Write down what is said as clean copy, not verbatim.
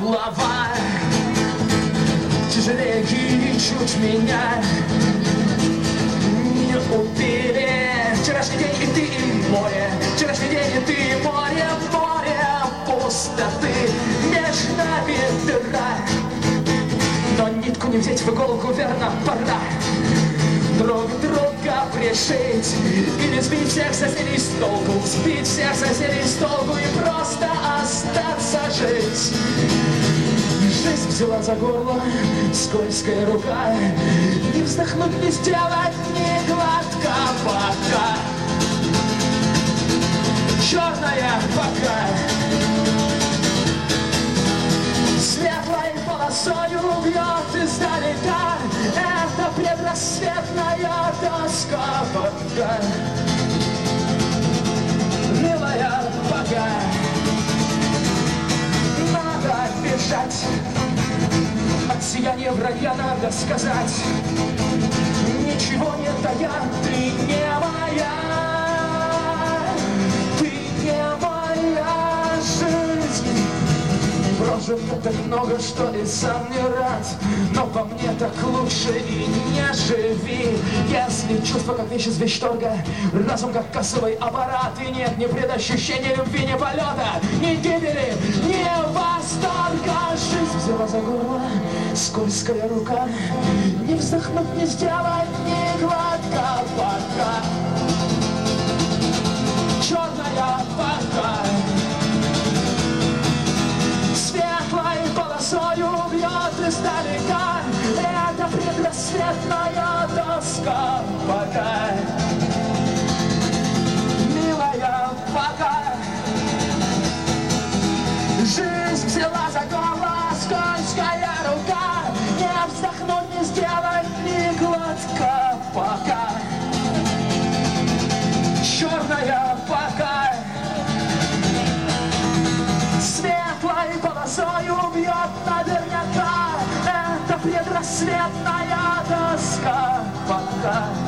голова тяжелее и чуть меня не убили. Вчерашний день и ты, и море, вчерашний день и ты, и море, море пустоты, между нами дыра. Но нитку не взять в иголку, верно, пора друг друга пришить и не сбить всех соседей с толку, сбить всех соседей с толку и просто остаться жить. Жизнь взяла за горло скользкая рука, не вздохнуть, не сделать ни глотка пока. Черная пока, светлой полосою бьет издалека. Это предрассветная тоска пока. Милая пока, надо бежать. От сияния вранья надо сказать: ничего не тая, ты не моя, ты не моя жизнь. Прожил я так много, что и сам не рад, но по мне так лучше и не живи. Если чувство как вещь из вещторга, разум как кассовый аппарат, и нет ни предощущения любви, ни полета, ни гибели, ни восторга. Жизнь взяла за горло скользкая рука, не вздохнуть, не сделать ни глотка пока. Черная пока, светлой полосою бьет издалека. Это предрассветная тоска пока. Милая пока, жизнь взяла за горло скользкая рука, не вздохнуть, не сделать ни глотка пока. Черная пока, светлой полосою бьет наверняка. Это предрассветная тоска пока.